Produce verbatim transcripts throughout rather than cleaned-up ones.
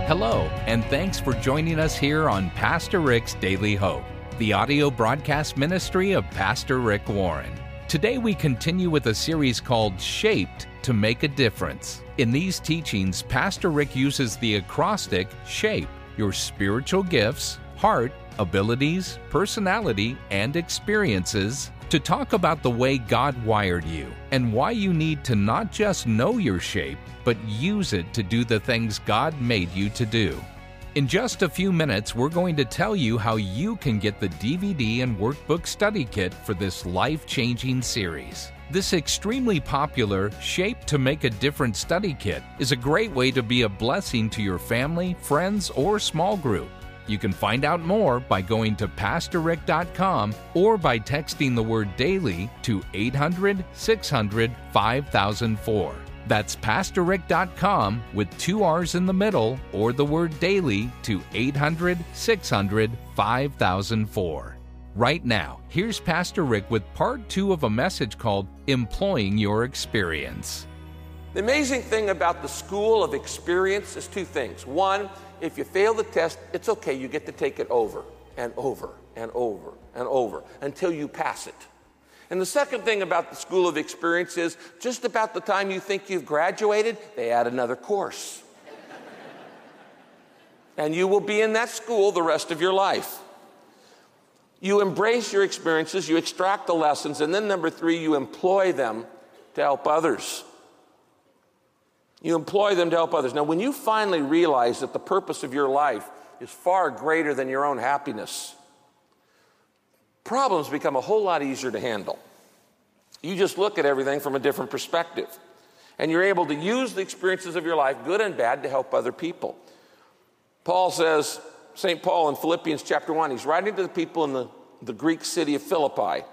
Hello, and thanks for joining us here on Pastor Rick's Daily Hope, the audio broadcast ministry of Pastor Rick Warren. Today we continue with a series called Shaped to Make a Difference. In these teachings, Pastor Rick uses the acrostic SHAPE, your spiritual gifts, heart, abilities, personality, and experiences, to talk about the way God wired you and why you need to not just know your shape, but use it to do the things God made you to do. In just a few minutes, we're going to tell you how you can get the D V D and workbook study kit for this life-changing series. This extremely popular Shape to Make a Difference study kit is a great way to be a blessing to your family, friends, or small group. You can find out more by going to pastor rick dot com or by texting the word DAILY to eight hundred, six hundred, five thousand four. That's pastor rick dot com with two R's in the middle or the word DAILY to eight hundred, six hundred, five thousand four. Right now, here's Pastor Rick with part two of a message called Employing Your Experience. The amazing thing about the School of Experience is two things. One, if you fail the test, it's okay. You get to take it over and over and over and over until you pass it. And the second thing about the School of Experience is just about the time you think you've graduated, they add another course. And you will be in that school the rest of your life. You embrace your experiences, you extract the lessons, and then number three, you employ them to help others. You employ them to help others. Now, when you finally realize that the purpose of your life is far greater than your own happiness, problems become a whole lot easier to handle. You just look at everything from a different perspective. And you're able to use the experiences of your life, good and bad, to help other people. Paul says, Saint Paul in Philippians chapter one, he's writing to the people in the, the Greek city of Philippi.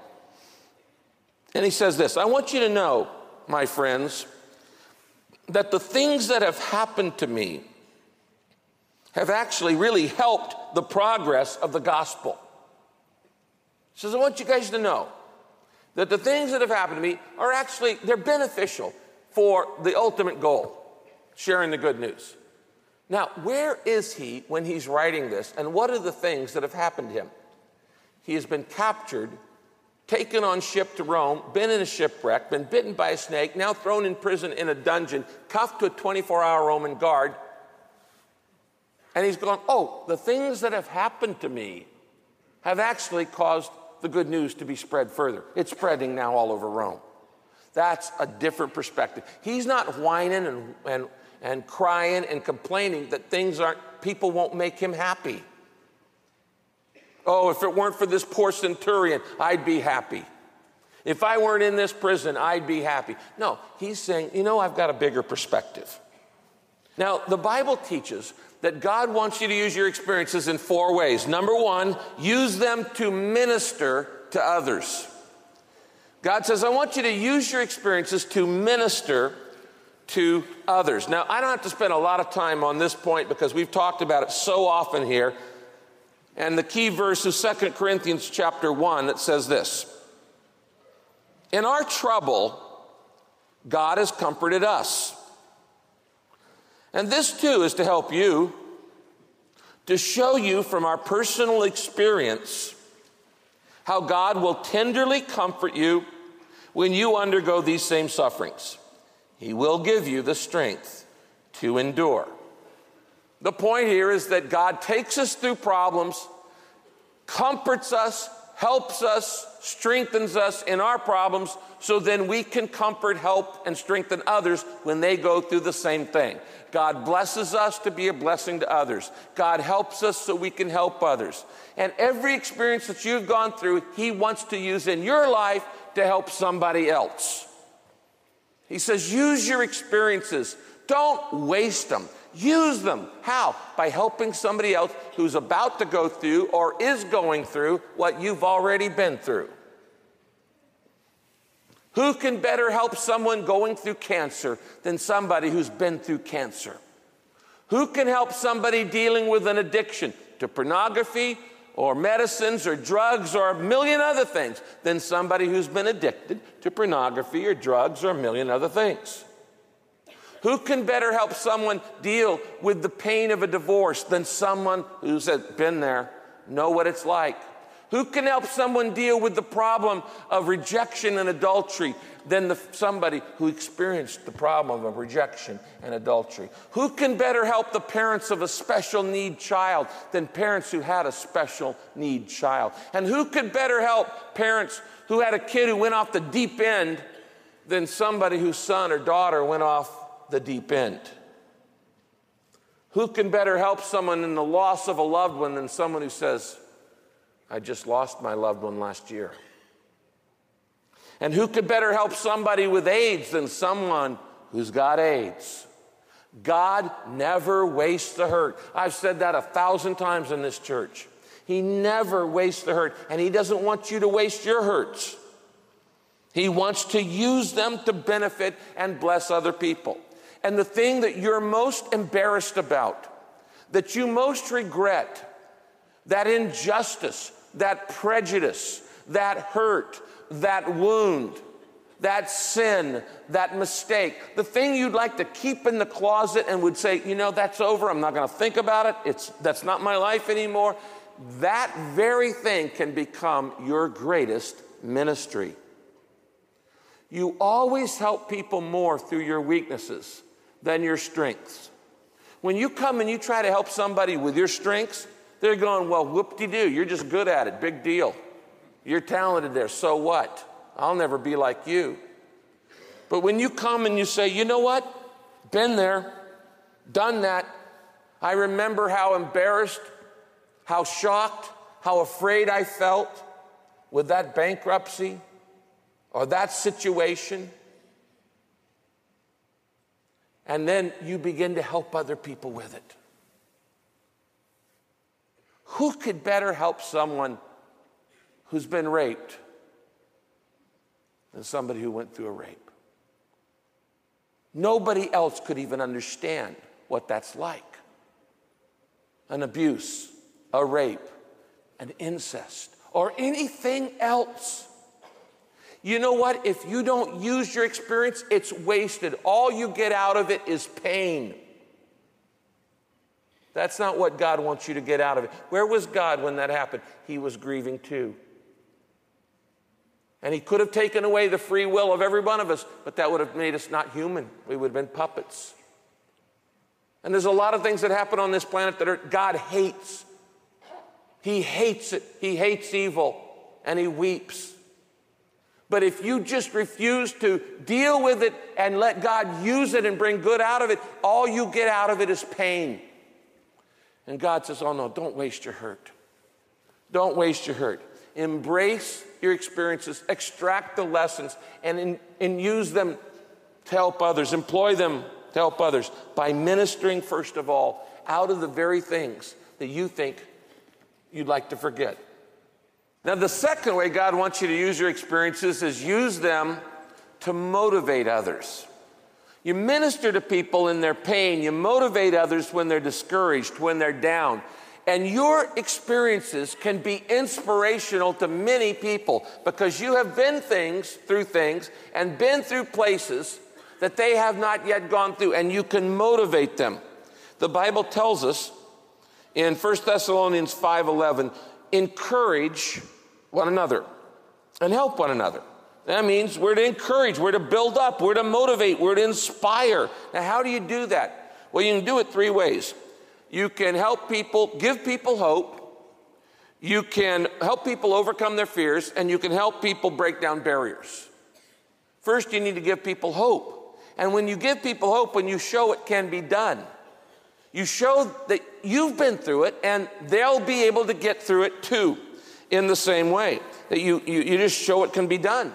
And he says this, I want you to know, my friends, that the things that have happened to me have actually really helped the progress of the gospel. He says, I want you guys to know that the things that have happened to me are actually, they're beneficial for the ultimate goal, sharing the good news. Now, where is he when he's writing this, and what are the things that have happened to him? He has been captured, taken on ship to Rome, been in a shipwreck, been bitten by a snake, now thrown in prison in a dungeon, cuffed to a twenty-four hour Roman guard. And he's gone, oh, the things that have happened to me have actually caused the good news to be spread further. It's spreading now all over Rome. That's a different perspective. He's not whining and, and, and crying and complaining that things aren't, people won't make him happy. Oh, if it weren't for this poor centurion, I'd be happy. If I weren't in this prison, I'd be happy. No, he's saying, you know, I've got a bigger perspective. Now, the Bible teaches that God wants you to use your experiences in four ways. Number one, use them to minister to others. God says, I want you to use your experiences to minister to others. Now, I don't have to spend a lot of time on this point because we've talked about it so often here. And the key verse is Second Corinthians chapter one that says this. In our trouble, God has comforted us. And this too is to help you, to show you from our personal experience how God will tenderly comfort you when you undergo these same sufferings. He will give you the strength to endure. The point here is that God takes us through problems, comforts us, helps us, strengthens us in our problems, so then we can comfort, help, and strengthen others when they go through the same thing. God blesses us to be a blessing to others. God helps us so we can help others. And every experience that you've gone through, He wants to use in your life to help somebody else. He says, use your experiences. Don't waste them. Use them. How? By helping somebody else who's about to go through or is going through what you've already been through. Who can better help someone going through cancer than somebody who's been through cancer? Who can help somebody dealing with an addiction to pornography or medicines or drugs or a million other things than somebody who's been addicted to pornography or drugs or a million other things? Who can better help someone deal with the pain of a divorce than someone who's been there, know what it's like? Who can help someone deal with the problem of rejection and adultery than the, somebody who experienced the problem of rejection and adultery? Who can better help the parents of a special need child than parents who had a special need child? And who could better help parents who had a kid who went off the deep end than somebody whose son or daughter went off the deep end? Who can better help someone in the loss of a loved one than someone who says, I just lost my loved one last year? And who could better help somebody with AIDS than someone who's got AIDS? God never wastes the hurt. I've said that a thousand times in this church. He never wastes the hurt, and he doesn't want you to waste your hurts. He wants to use them to benefit and bless other people. And the thing that you're most embarrassed about, that you most regret, that injustice, that prejudice, that hurt, that wound, that sin, that mistake, the thing you'd like to keep in the closet and would say, you know, that's over, I'm not going to think about it, it's, that's not my life anymore, that very thing can become your greatest ministry. You always help people more through your weaknesses than your strengths. When you come and you try to help somebody with your strengths, they're going, well, whoop-de-doo, you're just good at it, big deal. You're talented there, so what? I'll never be like you. But when you come and you say, you know what? Been there, done that. I remember how embarrassed, how shocked, how afraid I felt with that bankruptcy or that situation. And then you begin to help other people with it. Who could better help someone who's been raped than somebody who went through a rape? Nobody else could even understand what that's like. An abuse, a rape, an incest, or anything else. You know what? If you don't use your experience, it's wasted. All you get out of it is pain. That's not what God wants you to get out of it. Where was God when that happened? He was grieving too. And he could have taken away the free will of every one of us, but that would have made us not human. We would have been puppets. And there's a lot of things that happen on this planet that are, God hates. He hates it. He hates evil, and he weeps. But if you just refuse to deal with it and let God use it and bring good out of it, all you get out of it is pain. And God says, oh no, don't waste your hurt. Don't waste your hurt. Embrace your experiences, extract the lessons, and, in, and use them to help others. Employ them to help others by ministering, first of all, out of the very things that you think you'd like to forget. Now, the second way God wants you to use your experiences is use them to motivate others. You minister to people in their pain. You motivate others when they're discouraged, when they're down. And your experiences can be inspirational to many people because you have been things through things and been through places that they have not yet gone through, and you can motivate them. The Bible tells us in First Thessalonians five eleven, encourage one another and help one another. That means we're to encourage, we're to build up, we're to motivate, we're to inspire. Now, how do you do that? Well, you can do it three ways. You can help people, give people hope. You can help people overcome their fears, and you can help people break down barriers. First, you need to give people hope. And when you give people hope, when you show it can be done, you show that you've been through it, and they'll be able to get through it too in the same way. That you, you, you just show it can be done.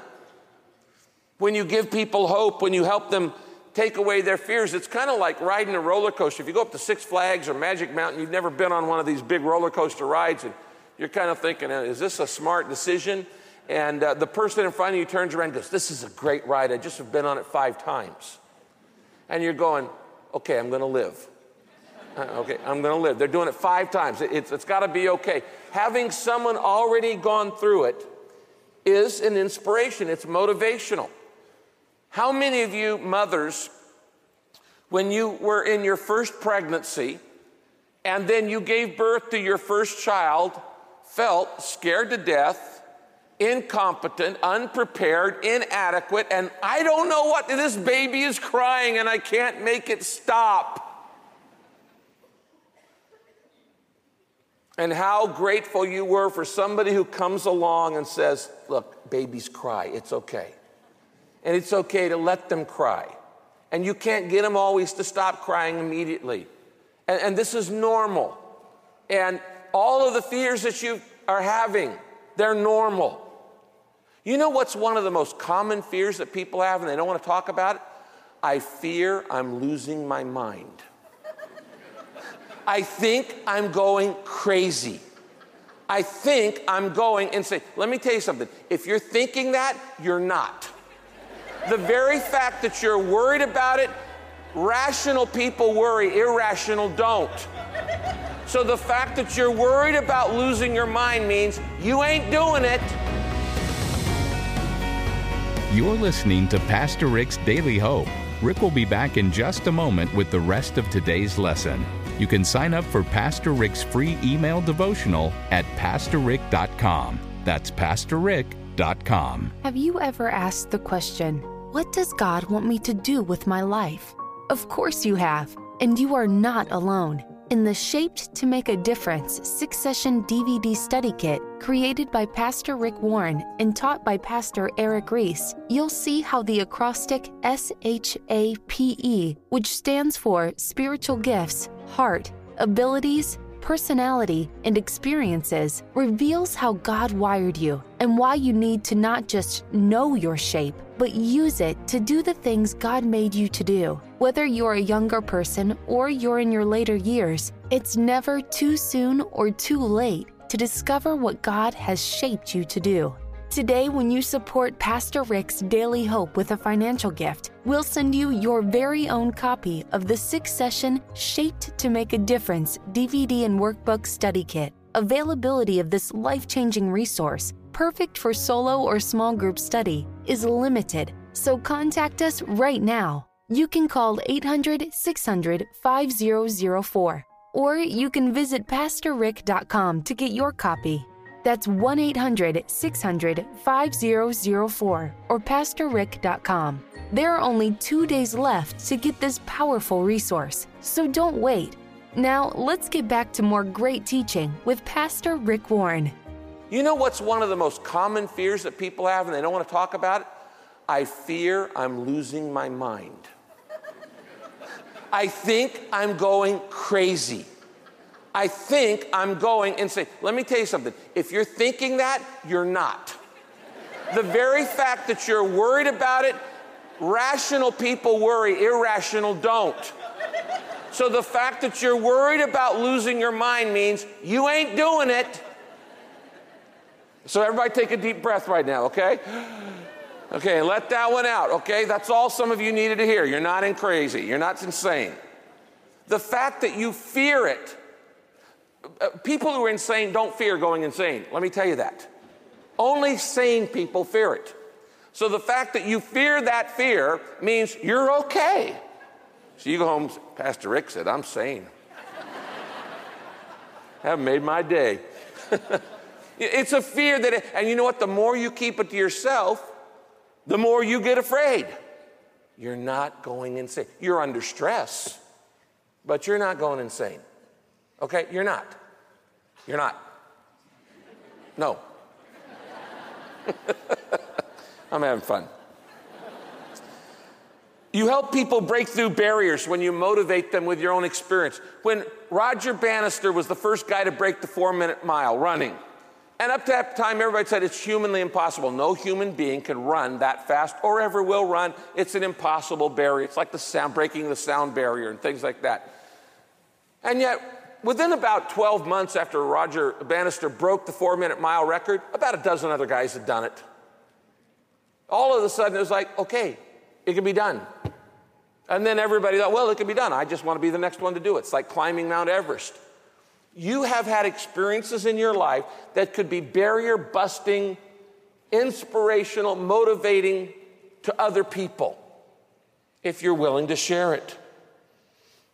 When you give people hope, when you help them take away their fears, it's kind of like riding a roller coaster. If you go up to Six Flags or Magic Mountain, you've never been on one of these big roller coaster rides, and you're kind of thinking, is this a smart decision? And uh, the person in front of you turns around and goes, this is a great ride. I just have been on it five times. And you're going, okay, I'm going to live. Uh, okay, I'm going to live. They're doing it five times. It, it's it's got to be okay. Having someone already gone through it is an inspiration. It's motivational. How many of you mothers when you were in your first pregnancy and then you gave birth to your first child, felt scared to death, incompetent, unprepared, inadequate, and I don't know what, this baby is crying and I can't make it stop. And how grateful you were for somebody who comes along and says, look, babies cry, it's okay. And it's okay to let them cry. And you can't get them always to stop crying immediately. And, and this is normal. And all of the fears that you are having, they're normal. You know what's one of the most common fears that people have and they don't want to talk about it? I fear I'm losing my mind. I think I'm going crazy. I think I'm going insane. Let me tell you something. If you're thinking that, you're not. The very fact that you're worried about it, rational people worry, irrational don't. So the fact that you're worried about losing your mind means you ain't doing it. You're listening to Pastor Rick's Daily Hope. Rick will be back in just a moment with the rest of today's lesson. You can sign up for Pastor Rick's free email devotional at pastor rick dot com. That's pastor rick dot com. Have you ever asked the question, what does God want me to do with my life? Of course you have, and you are not alone. In the Shaped to Make a Difference six-session D V D study kit created by Pastor Rick Warren and taught by Pastor Eric Reese, you'll see how the acrostic S H A P E, which stands for Spiritual Gifts, Heart, Abilities, Personality, and Experiences, reveals how God wired you and why you need to not just know your shape, but use it to do the things God made you to do. Whether you're a younger person or you're in your later years, it's never too soon or too late to discover what God has shaped you to do. Today, when you support Pastor Rick's Daily Hope with a financial gift, we'll send you your very own copy of the six-session Shaped to Make a Difference D V D and Workbook Study Kit. Availability of this life-changing resource, perfect for solo or small group study, is limited, so contact us right now. You can call eight hundred, six hundred, five zero zero four, or you can visit pastor rick dot com to get your copy. That's one eight hundred, six hundred, five zero zero four or pastor rick dot com. There are only two days left to get this powerful resource, so don't wait. Now, let's get back to more great teaching with Pastor Rick Warren. You know what's one of the most common fears that people have and they don't want to talk about it? I fear I'm losing my mind. I think I'm going crazy. I think I'm going insane. Let me tell you something. If you're thinking that, you're not. The very fact that you're worried about it, rational people worry, irrational don't. So the fact that you're worried about losing your mind means you ain't doing it. So everybody take a deep breath right now, okay? Okay, let that one out, okay? That's all some of you needed to hear. You're not in crazy. You're not insane. The fact that you fear it, uh, people who are insane don't fear going insane. Let me tell you that. Only sane people fear it. So the fact that you fear that fear means you're okay. So you go home, Pastor Rick said, I'm sane. Haven't made my day. It's a fear that, it, and you know what? The more you keep it to yourself, the more you get afraid. You're not going insane. You're under stress, but you're not going insane. Okay? You're not. You're not. No. I'm having fun. You help people break through barriers when you motivate them with your own experience. When Roger Bannister was the first guy to break the four-minute mile running, and up to that time, everybody said it's humanly impossible. No human being can run that fast or ever will run. It's an impossible barrier. It's like the sound, breaking the sound barrier and things like that. And yet, within about twelve months after Roger Bannister broke the four-minute mile record, about a dozen other guys had done it. All of a sudden, it was like, okay, it can be done. And then everybody thought, well, it can be done. I just want to be the next one to do it. It's like climbing Mount Everest. You have had experiences in your life that could be barrier-busting, inspirational, motivating to other people if you're willing to share it.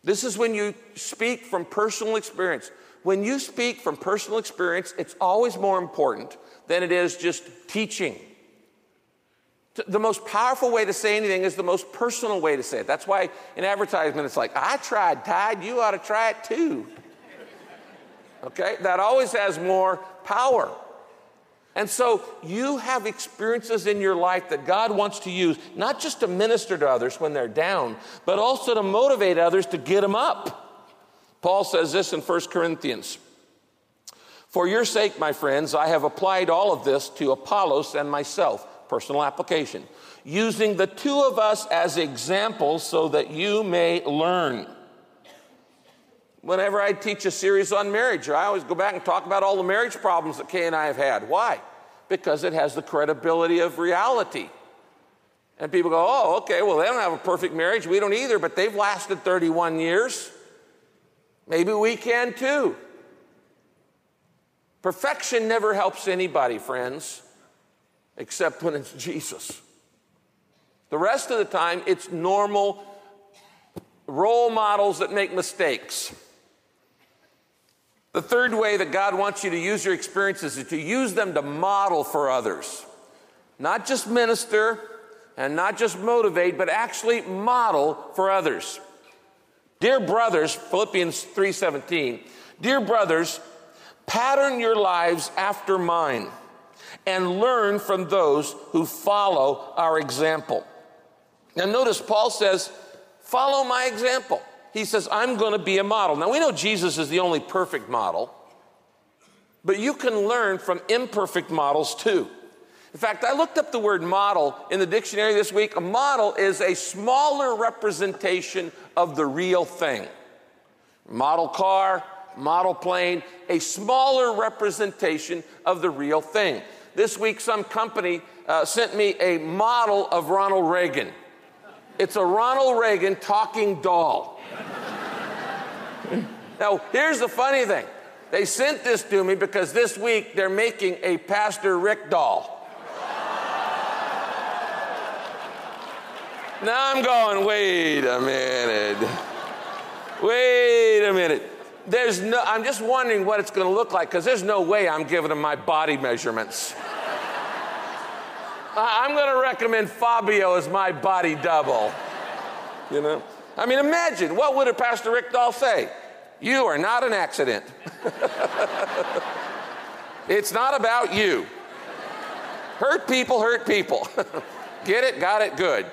This is when you speak from personal experience. When you speak from personal experience, it's always more important than it is just teaching. The most powerful way to say anything is the most personal way to say it. That's why in advertisement it's like, I tried Tide, you ought to try it too. Okay? That always has more power. And so you have experiences in your life that God wants to use, not just to minister to others when they're down, but also to motivate others to get them up. Paul says this in First Corinthians. For your sake, my friends, I have applied all of this to Apollos and myself, personal application, using the two of us as examples so that you may learn. Whenever I teach a series on marriage, I always go back and talk about all the marriage problems that Kay and I have had. Why? Because it has the credibility of reality. And people go, oh, okay, well, they don't have a perfect marriage. We don't either, but they've lasted thirty-one years. Maybe we can too. Perfection never helps anybody, friends, except when it's Jesus. The rest of the time, it's normal role models that make mistakes. The third way that God wants you to use your experiences is to use them to model for others. Not just minister and not just motivate, but actually model for others. Dear brothers, Philippians three seventeen, dear brothers, pattern your lives after mine and learn from those who follow our example. Now notice Paul says, follow my example. He says, I'm going to be a model. Now, we know Jesus is the only perfect model, but you can learn from imperfect models too. In fact, I looked up the word model in the dictionary this week. A model is a smaller representation of the real thing. Model car, model plane, a smaller representation of the real thing. This week, some company uh, sent me a model of Ronald Reagan. It's a Ronald Reagan talking doll. Now, here's the funny thing. They sent this to me because this week they're making a Pastor Rick doll. Now I'm going, wait a minute. Wait a minute. There's no, I'm just wondering what it's going to look like because there's no way I'm giving them my body measurements. I'm going to recommend Fabio as my body double. You know? I mean, imagine, what would a Pastor Rick doll say? You are not an accident. It's not about you. Hurt people, hurt people. Get it? Got it? Good.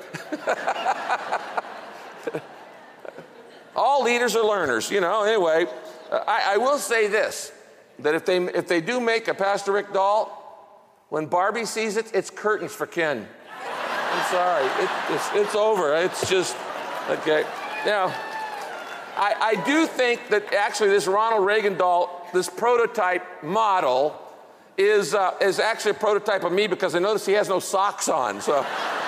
All leaders are learners, you know. Anyway, I, I will say this, that if they, if they do make a Pastor Rick doll, when Barbie sees it, it's curtains for Ken. I'm sorry. It, it's, it's over. It's just, okay. Now, I, I do think that actually this Ronald Reagan doll, this prototype model, is, uh, is actually a prototype of me because I notice he has no socks on. So,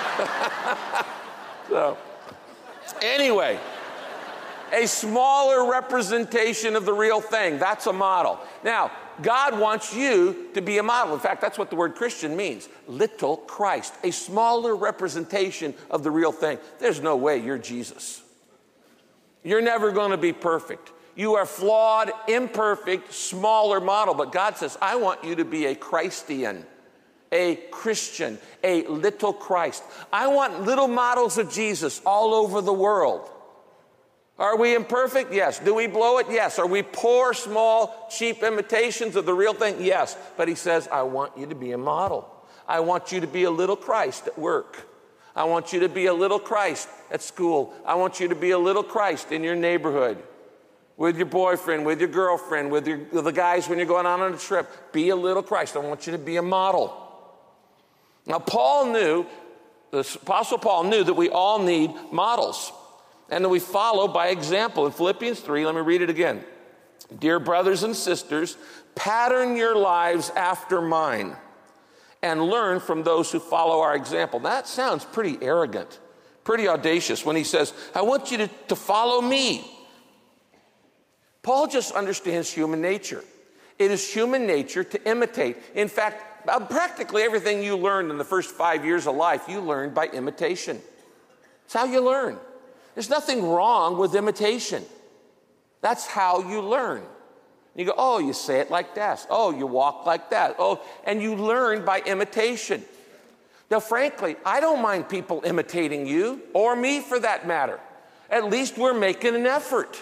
so anyway, a smaller representation of the real thing. That's a model. Now, God wants you to be a model. In fact, that's what the word Christian means. Little Christ, a smaller representation of the real thing. There's no way you're Jesus. You're never going to be perfect. You are flawed, imperfect, smaller model. But God says, I want you to be a Christian, a Christian, a little Christ. I want little models of Jesus all over the world. Are we imperfect? Yes. Do we blow it? Yes. Are we poor, small, cheap imitations of the real thing? Yes. But he says, I want you to be a model. I want you to be a little Christ at work. I want you to be a little Christ at school. I want you to be a little Christ in your neighborhood, with your boyfriend, with your girlfriend, with, your, with the guys when you're going on on a trip. Be a little Christ. I want you to be a model. Now, Paul knew, the Apostle Paul knew that we all need models and that we follow by example. In Philippians three, let me read it again. Dear brothers and sisters, pattern your lives after mine and learn from those who follow our example. That sounds pretty arrogant, pretty audacious when he says, I want you to, to follow me. Paul just understands human nature. It is human nature to imitate. In fact, practically everything you learned in the first five years of life, you learned by imitation. It's how you learn. There's nothing wrong with imitation. That's how you learn. You go, oh, you say it like that. Oh, you walk like that. Oh, and you learn by imitation. Now, frankly, I don't mind people imitating you, or me for that matter. At least we're making an effort.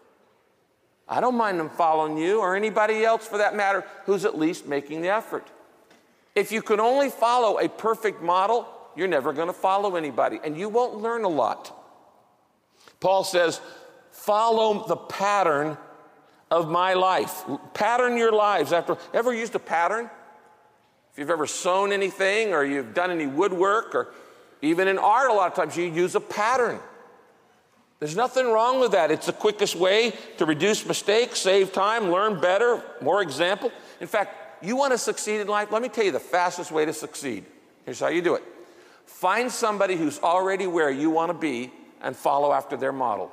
I don't mind them following you or anybody else for that matter who's at least making the effort. If you can only follow a perfect model, you're never going to follow anybody, and you won't learn a lot. Paul says, follow the pattern of my life. Pattern your lives after. Ever used a pattern? If you've ever sewn anything or you've done any woodwork or even in art, a lot of times you use a pattern. There's nothing wrong with that. It's the quickest way to reduce mistakes, save time, learn better, more example. In fact, you want to succeed in life? Let me tell you the fastest way to succeed. Here's how you do it. Find somebody who's already where you want to be and follow after their model.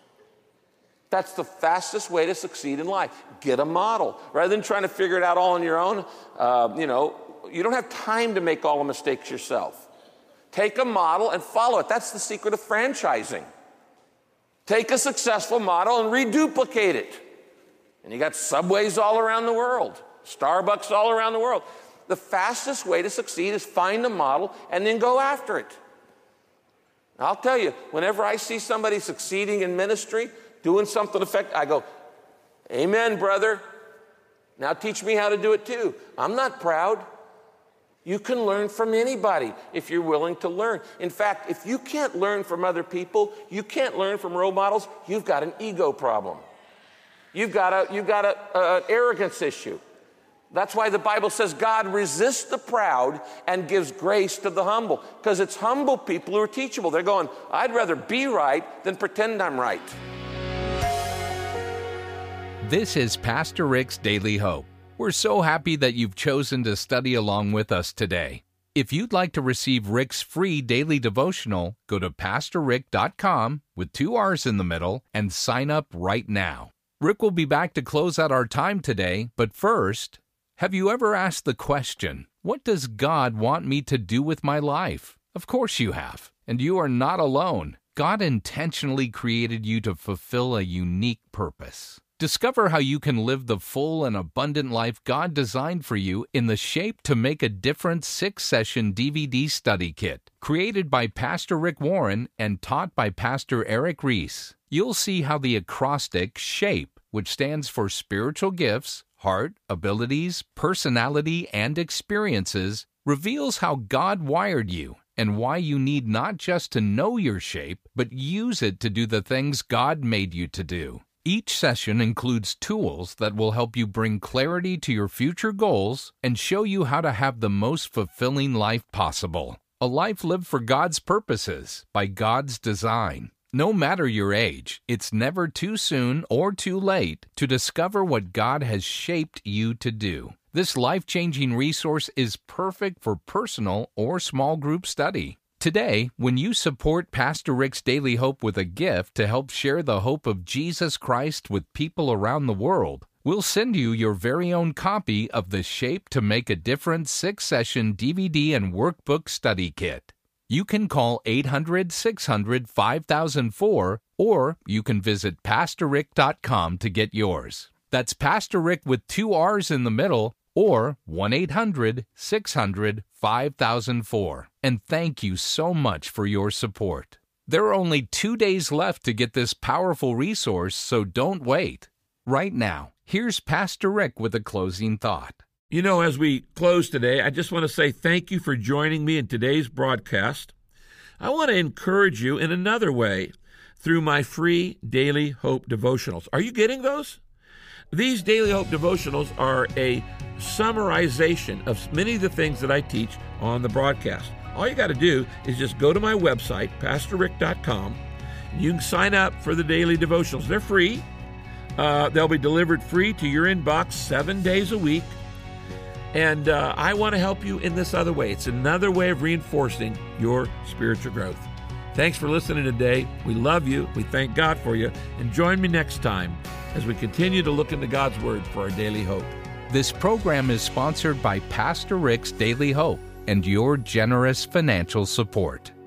That's the fastest way to succeed in life. Get a model. Rather than trying to figure it out all on your own, uh, you know, you don't have time to make all the mistakes yourself. Take a model and follow it. That's the secret of franchising. Take a successful model and reduplicate it. And you got Subways all around the world, Starbucks all around the world. The fastest way to succeed is find a model and then go after it. I'll tell you, whenever I see somebody succeeding in ministry, doing something effective, I go, amen, brother. Now teach me how to do it too. I'm not proud. You can learn from anybody if you're willing to learn. In fact, if you can't learn from other people, you can't learn from role models, you've got an ego problem. You've got a, you've got a, a, an arrogance issue. That's why the Bible says God resists the proud and gives grace to the humble, because it's humble people who are teachable. They're going, I'd rather be right than pretend I'm right. This is Pastor Rick's Daily Hope. We're so happy that you've chosen to study along with us today. If you'd like to receive Rick's free daily devotional, go to pastor rick dot com with two R's in the middle and sign up right now. Rick will be back to close out our time today, but first, have you ever asked the question, what does God want me to do with my life? Of course you have, and you are not alone. God intentionally created you to fulfill a unique purpose. Discover how you can live the full and abundant life God designed for you in the Shape to Make a Difference six-session D V D study kit, created by Pastor Rick Warren and taught by Pastor Eric Reese. You'll see how the acrostic SHAPE, which stands for Spiritual Gifts, Heart, Abilities, Personality, and Experiences, reveals how God wired you and why you need not just to know your shape, but use it to do the things God made you to do. Each session includes tools that will help you bring clarity to your future goals and show you how to have the most fulfilling life possible. A life lived for God's purposes, by God's design. No matter your age, it's never too soon or too late to discover what God has shaped you to do. This life-changing resource is perfect for personal or small group study. Today, when you support Pastor Rick's Daily Hope with a gift to help share the hope of Jesus Christ with people around the world, we'll send you your very own copy of the Shape to Make a Difference six-session D V D and workbook study kit. You can call eight hundred, six hundred, five thousand four, or you can visit pastor rick dot com to get yours. That's Pastor Rick with two R's in the middle, or one eight hundred, six hundred, five thousand four. And thank you so much for your support. There are only two days left to get this powerful resource, so don't wait. Right now, here's Pastor Rick with a closing thought. You know, as we close today, I just want to say thank you for joining me in today's broadcast. I want to encourage you in another way through my free Daily Hope devotionals. Are you getting those? These Daily Hope devotionals are a summarization of many of the things that I teach on the broadcast. All you got to do is just go to my website, pastor rick dot com. You can sign up for the daily devotionals. They're free. Uh, they'll be delivered free to your inbox seven days a week. And uh, I want to help you in this other way. It's another way of reinforcing your spiritual growth. Thanks for listening today. We love you. We thank God for you. And join me next time as we continue to look into God's Word for our daily hope. This program is sponsored by Pastor Rick's Daily Hope and your generous financial support.